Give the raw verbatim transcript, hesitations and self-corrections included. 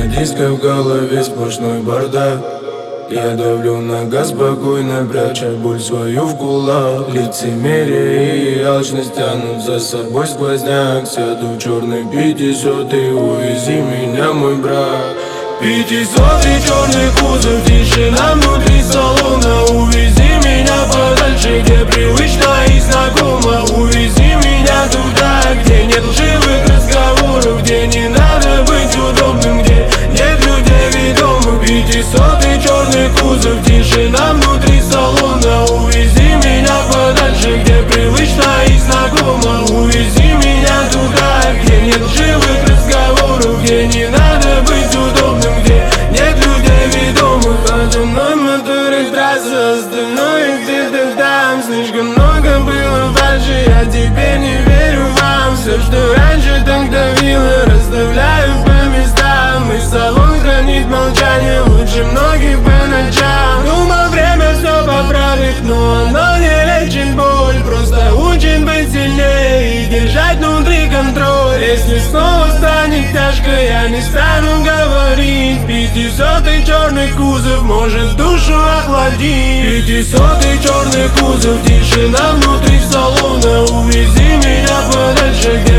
диско, в голове сплошной бардак. Я давлю на газ спокойно, пряча боль свою в кулак. Лицемерие и алчность тянут за собой сквозняк. Сяду в черный пятисотый, увези меня, мой брат. Пятисотый черный кузов, тишина внутри салона. Увези меня подальше, где привычно и знакомо. Увези меня туда, где нет лживых разговоров, где не надо быть удобным, где нет людей ведомых. Пятисотый черный кузов, тишина внутри салона. Увези меня подальше, где привычно и знакомо. Увези меня туда, где нет лживых разговоров, где не надо быть удобным, где нет людей ведомых. Подо мной моторы трасса, остальное где-то там. Слишком много было фальши, я теперь не верю вам. Все, что раньше так давило, расставляю по местам. И салон хранит молчание лучше многих по ночам. Думал, время все поправит, но оно не лечит боль. Просто учит быть сильнее и держать внутри контроль. Если снова станет тяжко, я не стану говорить. Пятисотый черный кузов может душу охладить. Пятисотый черный кузов, тишина внутри салона. Увези меня подальше, где